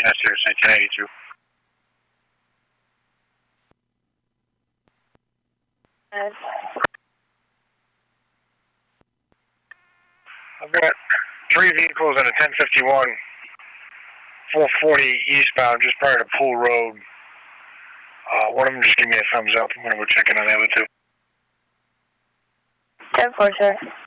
Nestor, 1982. I've got 3 vehicles and a 1051, 440 eastbound, just prior to Pool Road. One of them just gave me a thumbs up. I'm going to go check in on the other 2. 10-4, sir.